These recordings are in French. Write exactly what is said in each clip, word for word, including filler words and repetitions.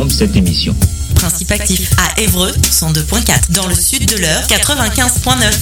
diffusion de cette émission. Principe actif à Évreux, cent deux point quatre. Dans le sud de l'Eure, quatre-vingt-quinze point neuf.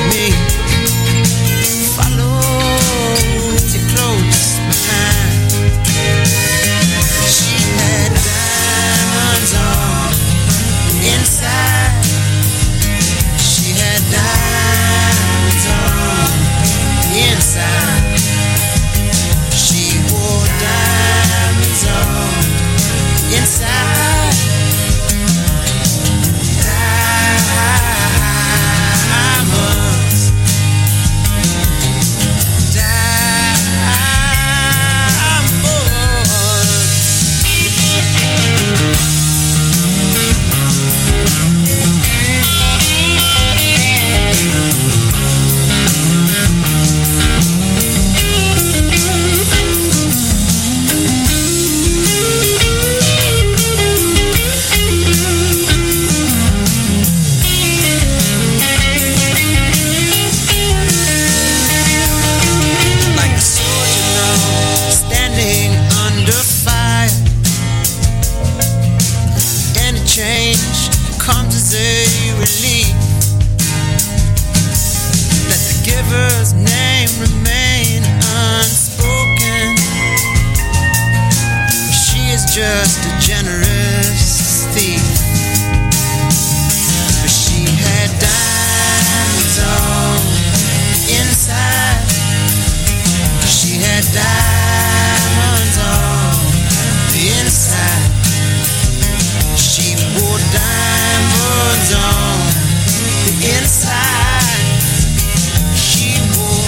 Follow you close, my time. just a generous thief. But she had diamonds on the inside. She had diamonds on the inside. She wore diamonds on the inside. She wore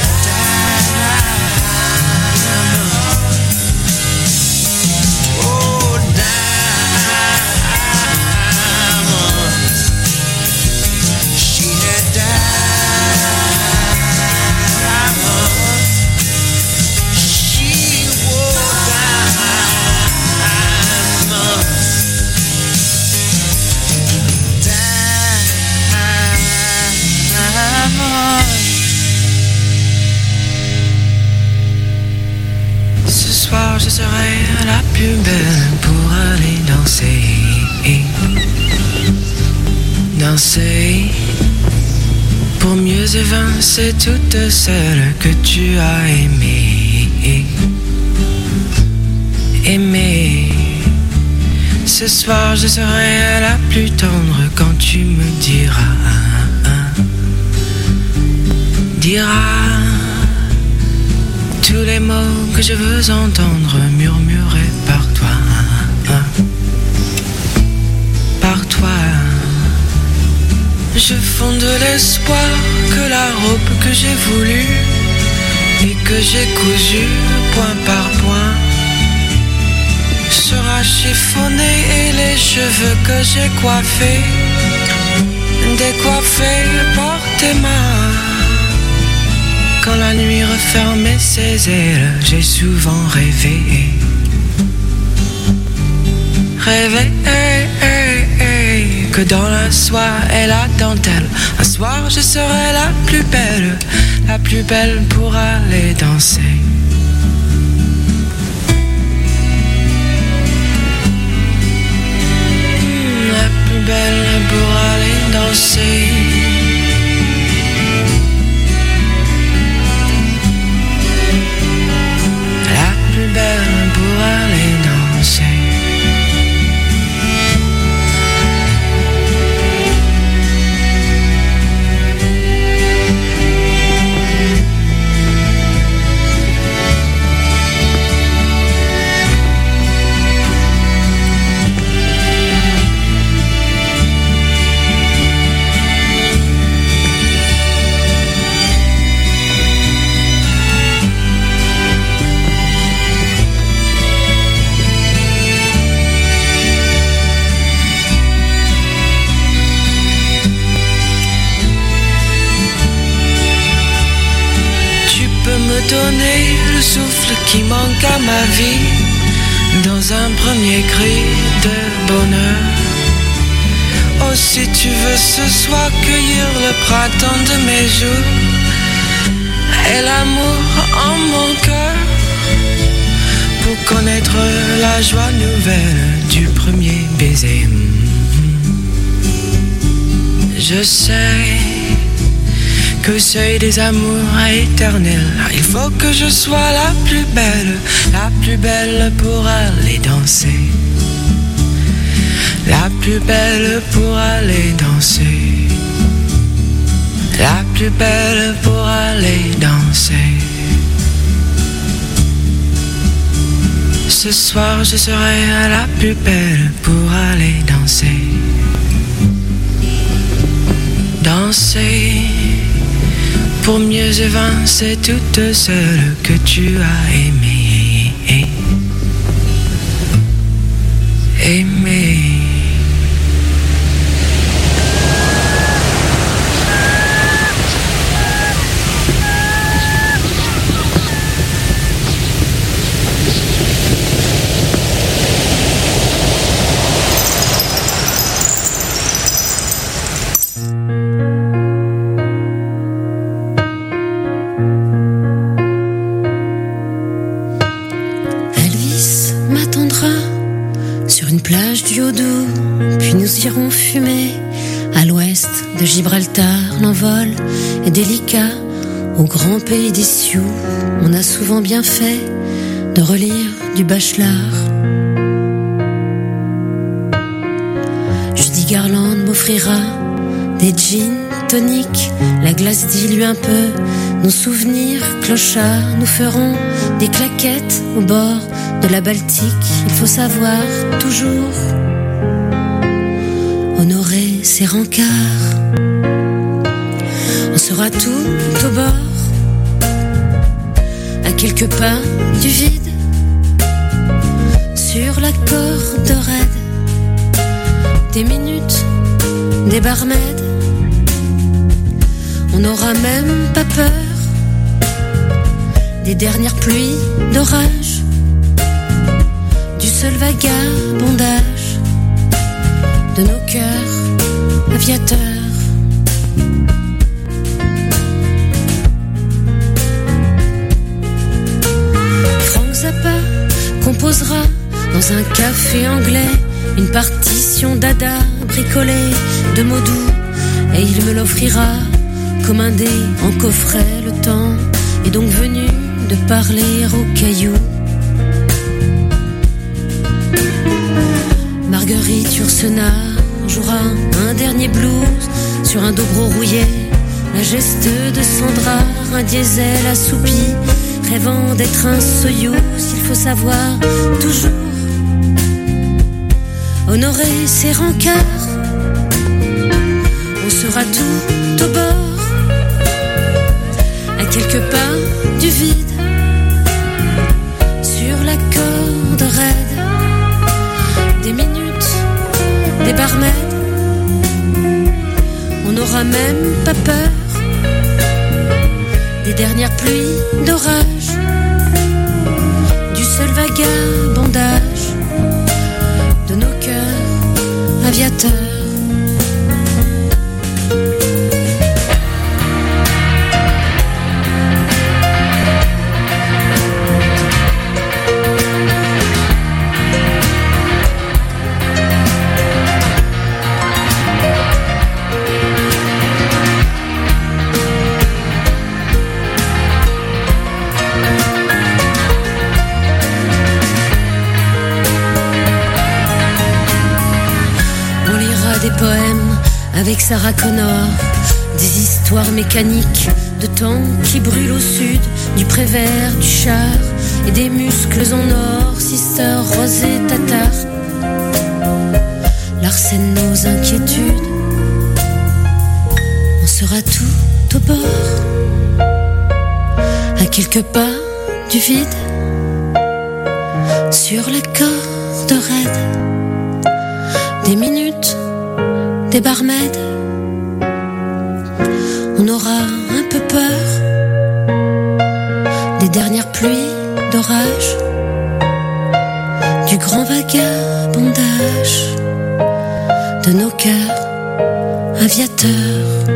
je serai la plus belle pour aller danser. Danser pour mieux évincer toutes celles que tu as aimées. Aimer. Ce soir je serai la plus tendre quand tu me diras. Diras tous les mots que je veux entendre murmurer par toi, par toi. Je fonde l'espoir que la robe que j'ai voulue et que j'ai cousue point par point sera chiffonnée et les cheveux que j'ai coiffés, décoiffés par tes mains. Quand la nuit refermait ses ailes, j'ai souvent rêvé. Rêvé hey, hey, hey, que dans la soie et la dentelle, un soir je serai la plus belle, la plus belle pour aller danser. Mmh, la plus belle pour aller danser. Belle pour aller danser. Donner le souffle qui manque à ma vie dans un premier cri de bonheur. Oh, si tu veux ce soir cueillir le printemps de mes jours et l'amour en mon cœur pour connaître la joie nouvelle du premier baiser. Je sais qu'au seuil des amours éternels, il faut que je sois la plus belle, la plus belle pour aller danser. La plus belle pour aller danser. La plus belle pour aller danser. Ce soir je serai la plus belle pour aller danser. Danser pour mieux évincer toutes celles que tu as aimées. Aimées. Irons fumer à l'ouest de Gibraltar. L'envol est délicat au grand pays des Sioux. On a souvent bien fait de relire du Bachelard. Judy Garland m'offrira des gin toniques, la glace dilue un peu nos souvenirs clochards. Nous ferons des claquettes au bord de la Baltique. Il faut savoir toujours honorer ses rencarts. On sera tout au bord, à quelques pas du vide, sur la corde raide, des minutes, des barmaids. On n'aura même pas peur des dernières pluies d'orage, du seul vagabondage de nos cœurs aviateurs. Frank Zappa composera dans un café anglais une partition d'Ada bricolée de mots doux, et il me l'offrira comme un dé en coffret. Le temps est donc venu de parler aux cailloux. Marguerite Yourcenar jouera un dernier blues sur un dobro rouillé. La geste de Sandra, un diesel assoupi, rêvant d'être un Soyouz. Il faut savoir toujours honorer ses rencarts. On sera tout au bord, à quelques pas du vide, sur la corde raide, des minutes, des barmaids. On n'aura même pas peur des dernières pluies d'orage, du seul vagabondage de nos cœurs aviateurs. Des poèmes avec Sarah Connor, des histoires mécaniques de temps qui brûlent au sud, du Prévert, du char et des muscles en or. Sister Rosée Tatar, Larsen nos inquiétudes. On sera tout au bord, à quelques pas du vide, sur la corde raide, des minutes, des barmaids. On aura un peu peur des dernières pluies d'orage, du grand vagabondage de nos cœurs aviateurs.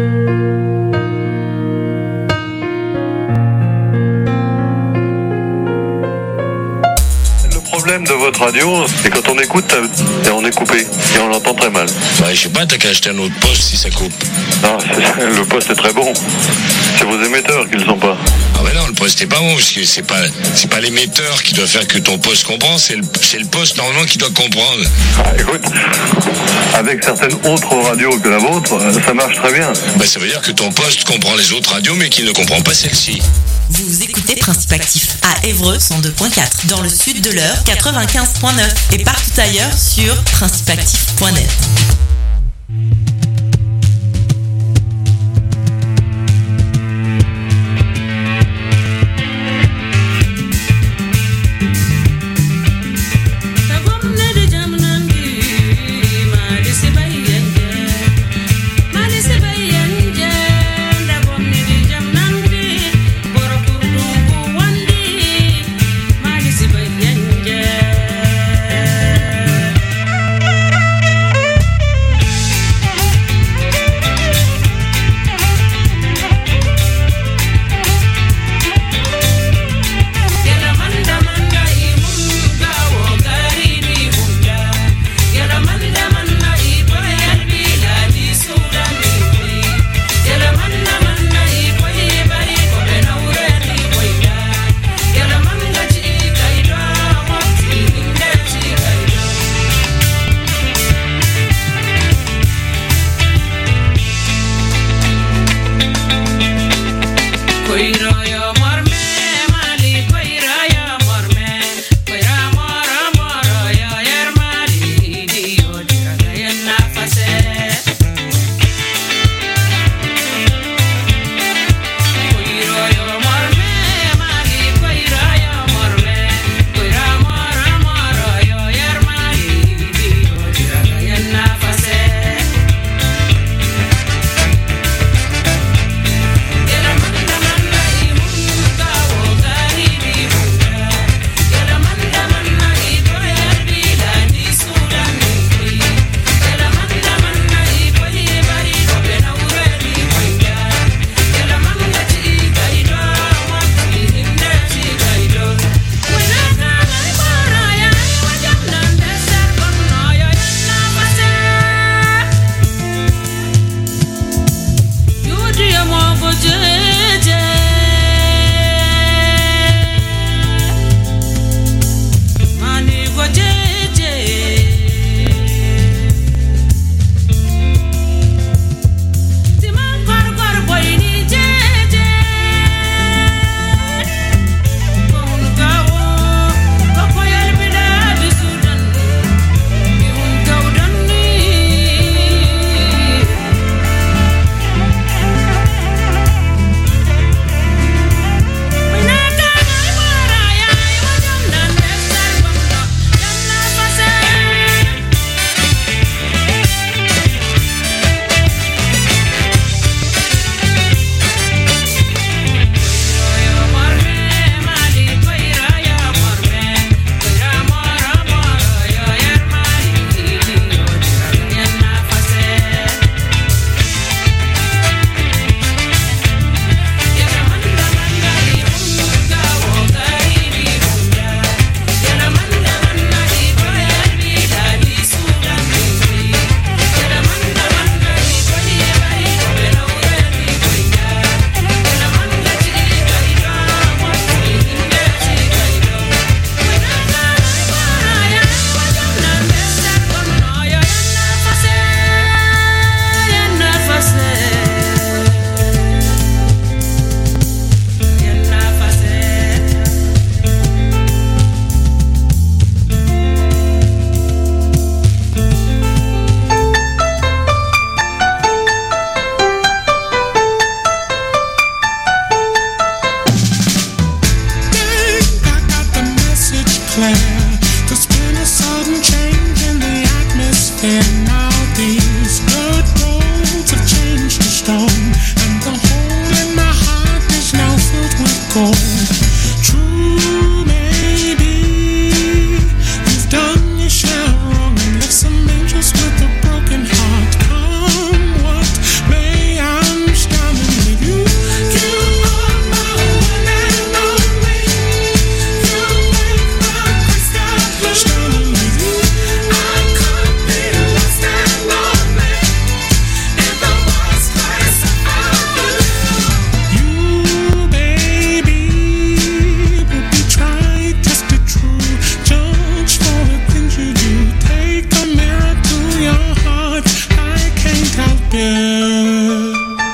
Le problème de votre radio, c'est quand on écoute et on est coupé et on l'entend très mal. Ouais, je sais pas, t'as qu'à acheter un autre poste si ça coupe. Non, le poste est très bon. C'est vos émetteurs qui le sont pas. Ah mais non, le poste est pas bon, parce que c'est pas, c'est pas l'émetteur qui doit faire que ton poste comprend, c'est le, c'est le poste normalement qui doit comprendre. Ah, écoute, avec certaines autres radios que la vôtre, ça marche très bien. Bah ça veut dire que ton poste comprend les autres radios mais qu'il ne comprend pas celle-ci. Vous écoutez Principe Actif à Évreux cent deux point quatre, dans le sud de l'Eure quatre-vingt-quinze point neuf et partout ailleurs sur principe actif point net. Yeah. flare. There's been a sudden change in the atmosphere. Now these blood roads have changed to stone, and the hole in my heart is now filled with gold. True, maybe you've done your share wrong and left some angels with a broken heart. Come what may, I'm standing with you. You are my one and only. You make my crystal blue. Standing with you, I could be lost and lonely in the worst place ever. You, baby, will be tried, tested, true, judged for the things you do. Take a mirror to your heart, I can't help it.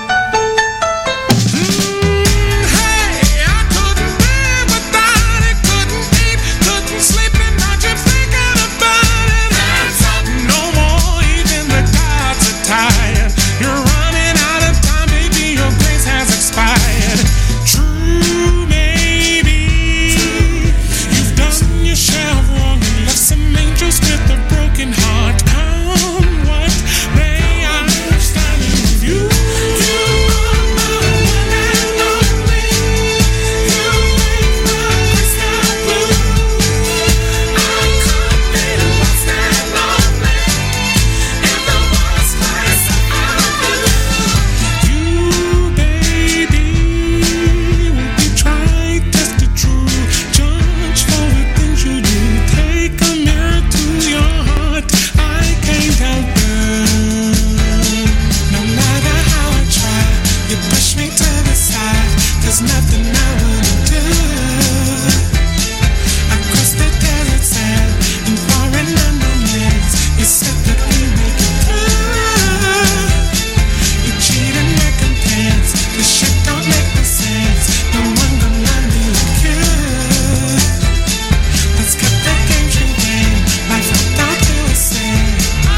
Mm, hey, I couldn't be without it, couldn't eat, couldn't sleep, and not just thinking about it. Hands up, no more, even the gods are tired. You're running out of time, baby, your grace has expired. True, maybe you've done your share of wrong and left some angels with a broken heart. Come what may, I'm standing with you. You are my one and only. You make my crystal blue. I could be lost and lonely in the worst place ever. You, baby, will be tried, tested, true, judged for the things you do. Take a mirror to your heart, I can't help it. No matter how I try, you push me to the side. There's nothing I wouldn't do. Across the desert sand, in foreign unknown lands, you said that we make it through. You cheat and recompense, this shit don't make no sense. No one gonna love me like you. Let's cut the game straight game, life without you is sad.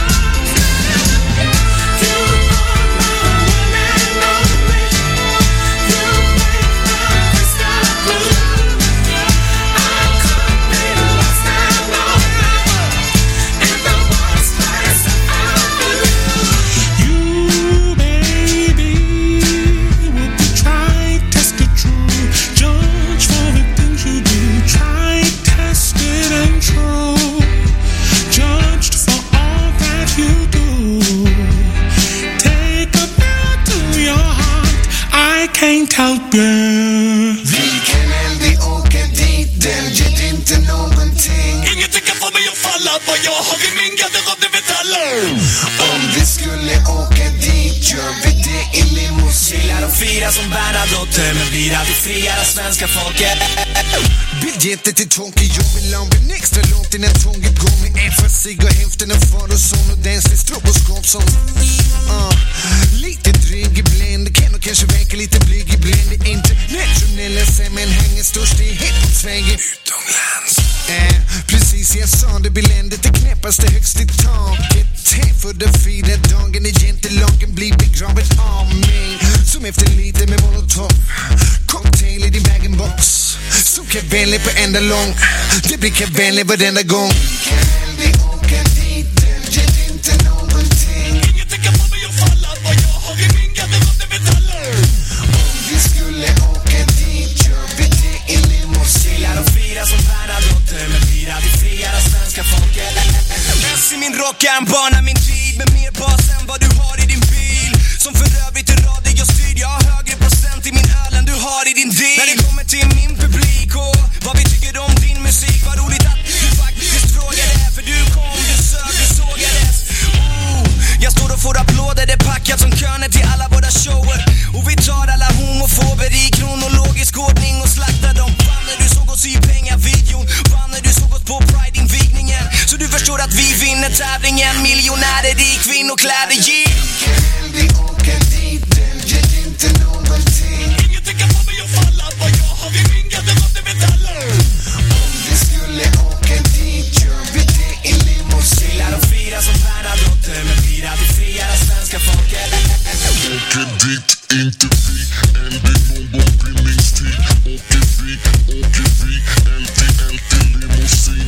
You are my one and only. You make my crystal blue. I could be lost and lonely in the worst place ever. You, baby, will be tried, tested, true, judged for the things you do. Tried, tested, and true, judged for all that you do. Take a mirror to your heart, I can't help it. Vi kan aldrig åka dit, den ger inte någonting. Ingenting kan få mig att falla, vad jag har i min garderob, det vet alla. Om vi skulle åka dit, gör vi det i limousin. Gillar att fira som Bernadotte, men blir aldrig friare svenska folket. Biljetter till Tokyo, vill ha en extra långt innan tåget går. Med en för sig och hälften en far och son och denslig stroboskop som uh, lite dryg ibland. Kan och kanske verka lite blyg ibland. Det är inte nationella sammanhanget störst i hela Sverige utomlands. uh, Precis, jag sa det, biländet det knäppaste högst i taket. För den fina dagen är jentelagen blir begraven av mig. Som efter lite med molotov, cocktail i din bag-in-box. Så kaväljer på enda lång, det blir kaväljer varenda gång. Vi kan aldrig åka dit, den ger inte någonting. Ingenting kan få mig att falla, vad jag har i min garderob, det vet alla. Om vi skulle åka dit, gör vi det i limousin. Gillar att fira som Bernadotte, men blir aldrig friare svenska folket. Messi min rock är en barna min tid, med mer bas än vad du har i din bil. Som för övrigt är radiostyrd, jag har högre procent i min öl än du har i din deal. När det kommer till min publik och vad vi tycker om din musik, vad roligt att du faktiskt frågar det. För du kom, du sög, du sågades. Oh, jag står och får applåder, det är packat som köner till alla våra shower. Och vi tar alla homofober i kronologisk ordning och slaktar dem. Fan när du såg oss i pengavideon, fan när du såg oss på Pride-invigningen. Så du förstår att vi vinner tävlingen, miljonärer i kvinnokläder, yeah. Vi kan aldrig åka dit, den ger inte någonting. Ingenting kan få mig att falla, vad jag har i min garderob, det vet alla. Om vi skulle åka dit, gör vi det i limousin. Gillar att fira som Bernadotte, men blir aldrig friare svenska folket. Åker dit, inte vi, aldrig någon bindningstid. Åker vi, åker vi, alltid, alltid limousin.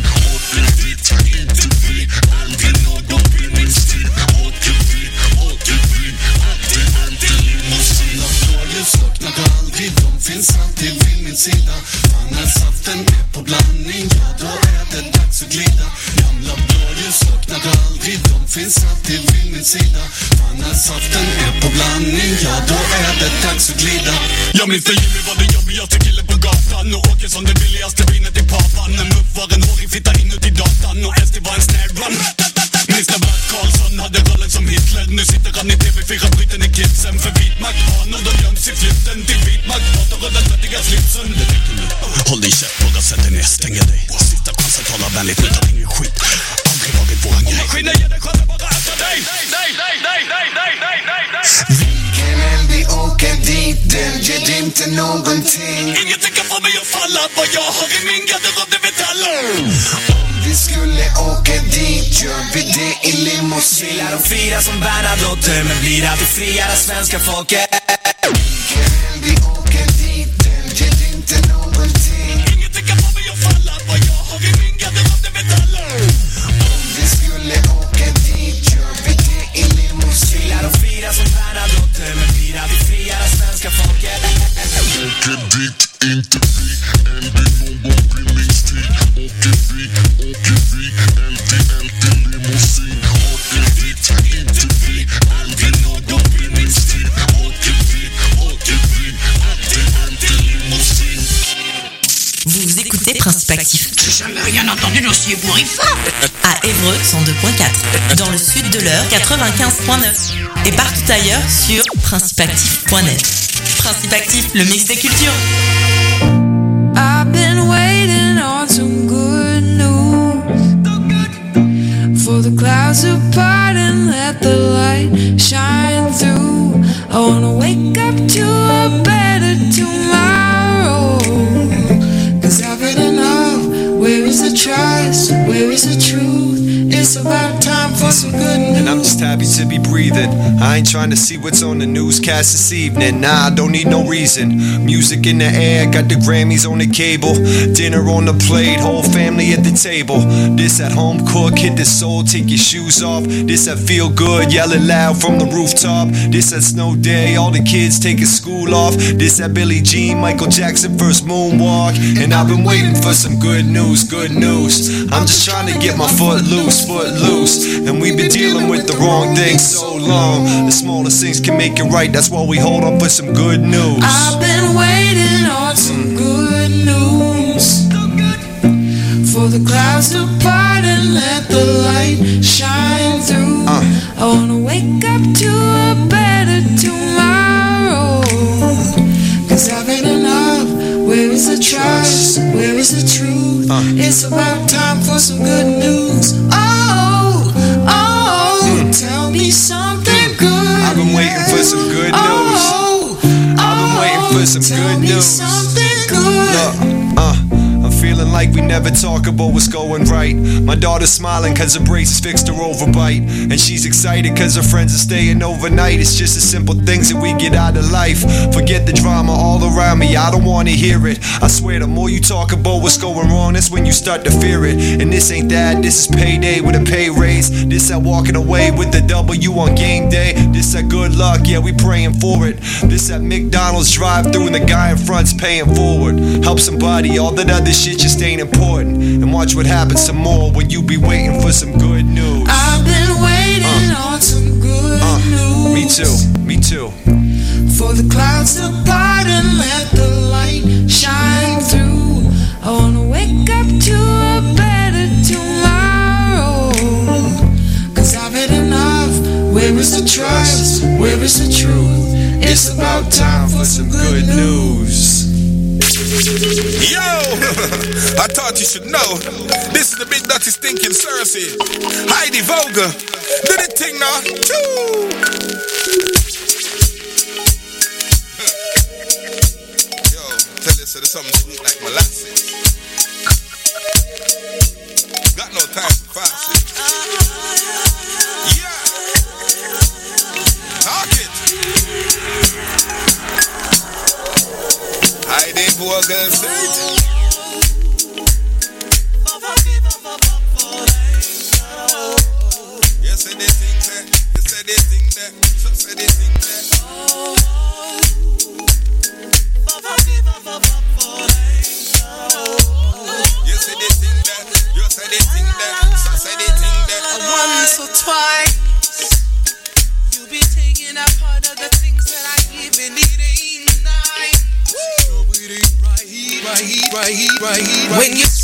finns alltid vid min sida. Fan när saften är på blandning, ja då är det dags att glida. Jag minns det Jimmy var den jobbigaste killen på gatan. Och åker som det billigaste vinet i papan. En muff var en hårig fitta inuti datan. Och S D var en snare drum. Minns när Bert Karlsson hade rollen som Hitler. Nu sitter han i T V fyra bryten i kidsen. För vit makt har någon de göms i flytten. Till vit makt pratar och den tvättiga slipsen. Håll dig käft, våga sätta ner, stänga dig. Sista chansen, tala vänligt, nu tar ingen skit. Aldrig varit våran grej. Maskinen ger dig chansen, bara äta dig. Nej, nej, nej, nej, nej, nej, nej, nej. Vilken vi åker dit, den ger inte någonting. Ingenting kan få mig att falla. Vad jag har i min garderob, det vet alla. Om vi skulle åka dit, gör vi det i limousin. Gillar att fira som Bernadotte, men blir aldrig friare svenska folket. Vilken vi åker dit, den ger inte någonting. Ingenting kan få mig att falla. Vad jag har i min garderob, det vet alla. Om vi skulle åka dit, gör vi det i limousin. Gillar att fira som Bernadotte, men blir aldrig friare svenska folket. Åker dit, inte vi, ändå någon bindningstid. Åker vi, åker vi, äldre, äldre limousin. Åker dit, inte vi, äldre någon bindningstid. Åker vi, åker vi, äldre, äldre limousin. Vous écoutez Principe Actif. J'ai jamais rien entendu d'aussi ébouriffant. À Évreux cent deux point quatre, dans le sud de l'Eure quatre-vingt-quinze point neuf et partout ailleurs sur principe actif point net. Principe Actif, le mix des cultures. I've been waiting on some good news. For the clouds to part and let the light shine through. I wanna wake up to a better tomorrow. Cause I've had enough. Where is the trust? Where is the truth? It's about time for some good news. And I'm just happy to be breathing. I ain't trying to see what's on the newscast this evening. Nah, I don't need no reason. Music in the air, got the Grammys on the cable. Dinner on the plate, whole family at the table. This at home cook, hit the soul, take your shoes off. This at feel good, yelling loud from the rooftop. This at snow day, all the kids taking school off. This at Billie Jean, Michael Jackson first moonwalk. And I've been waiting for some good news, good news. I'm just trying to get my foot loose, foot loose. And we've been dealing with the wrong things so long. The smallest things can make it right, that's why we hold on for some good news. I've been waiting on some good news. For the clouds to part and let the light shine through. uh. I wanna wake up to a better tomorrow. Cause I've had enough. Where is the trust? Where is the truth? uh. It's about time for some good news. Oh, oh, mm. Tell me something good. I've been waiting for some good news. Oh, I've been waiting for some tell good me news. something good. Look, uh, I'm feeling like we never talk about what's going right. My daughter's smiling cause her braces fixed her overbite. And she's excited cause her friends are staying overnight. It's just the simple things that we get out of life. Forget the drama all around me, I don't wanna hear it. I swear the more you talk about what's going wrong, that's when you start to fear it. And this ain't that, this is payday with a pay raise. This that walking away with the W on game day. This that good luck, yeah we praying for it. This that McDonald's drive through and the guy in front's paying forward. Help somebody, all that other shit just ain't important. And watch what happens some more when you be waiting for some good news. I've been waiting uh, on some good uh, news. Me too, me too. For the clouds to part and let the light shine through. I wanna wake up to a better tomorrow. Cause I've had enough. Where is the trust? Where is the truth? It's about time for some good news. Yo, I thought you should know. This is the big dirty stinking Cersei. Heidi Vogel, do the thing now. Choo. Yo, tell you so there's something sweet like molasses. Got no time for fasting. Yeah, talk it. Heidi Vogel said. You say they think that, you say they think that, so say they think that. You say they think that, you say they think that, so say they think that. Once or twice. right here, right here. When you